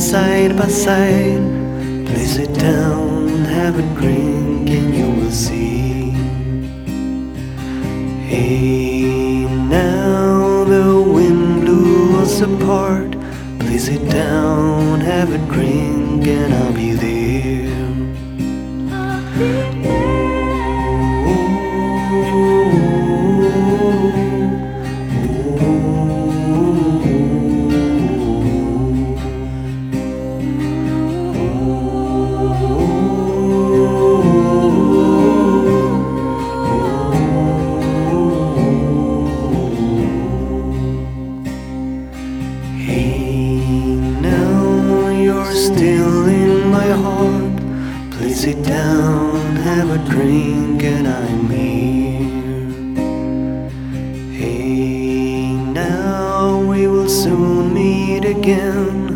side by side. Please sit down, have a drink, and you will see. Hey, now the wind blew us apart. Please sit down, have a drink, and I'll be there. Hey, now you're still in my heart. Please sit down, have a drink, and I'm here. Hey, now we will soon meet again.